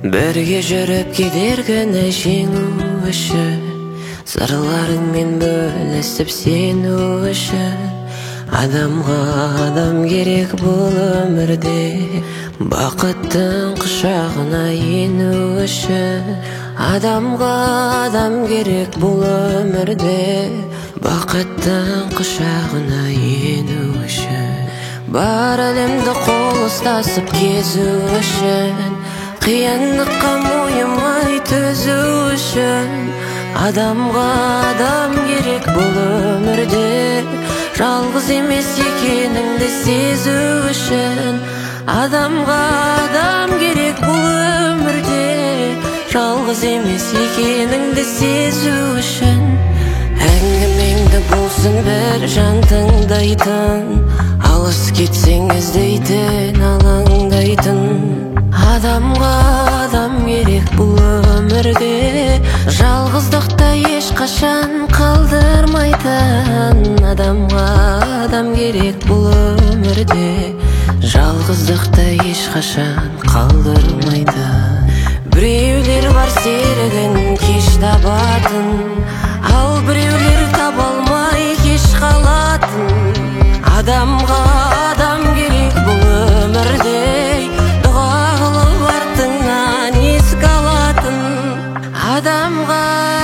Бірге жүріп кедергіні жеңу үшін, сырларыңмен бөлісіп сену үшін. Адамға адам керек бұл өмірде, бақыттың құшағына ену үшін. Адамға адам керек бұл өмірде, бақыттың құшағына ену үшін. Бар әлемді қол ұстасып кезу үшін, қиындыққа мойымай төзу үшін. Адамға адам керек бұл өмірде, жалғыз емес екеніңді сезу үшін. Адамға адам керек бұл өмірде, жалғыз емес екеніңді сезу үшін. Әңгімеңді болсын бір жан тыңдайтын, алыс кетсең іздейтін, алаңдайтын. Адамға адам керек бұл өмірде, жалғыздықта ешқашан қалдырмайтын. Адамға адам керек бұл өмірде, жалғыздықта ешқашан қалдырмайтын. Біреулер бар серігін кеш табатын, ал біреулер таба алмай кеш қалатын. Адамға адам керек бұл өмірде, дұға қылып артыңнан еске алатын. Адамға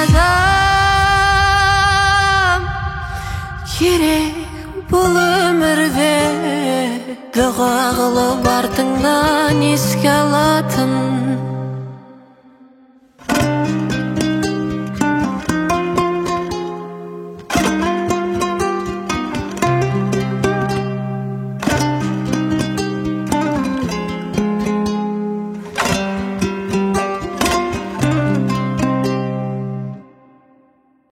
адам керек бұл өмірде, дұға қылып артыңнан еске алатын.